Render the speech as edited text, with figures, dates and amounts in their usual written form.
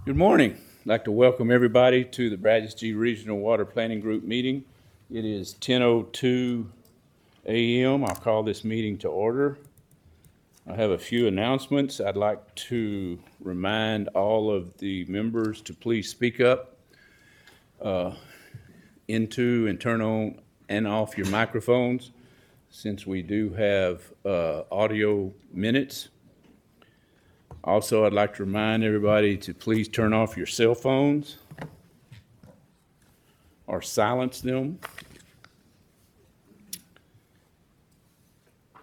Good morning. I'd like to welcome everybody to the Brazos G Regional Water Planning Group meeting. It is 10:02 a.m. I'll call this meeting to order. I have a few announcements. I'd like to remind all of the members to please speak up into and turn on and off your microphones, since we do have audio minutes. Also, I'd like to remind everybody to please turn off your cell phones or silence them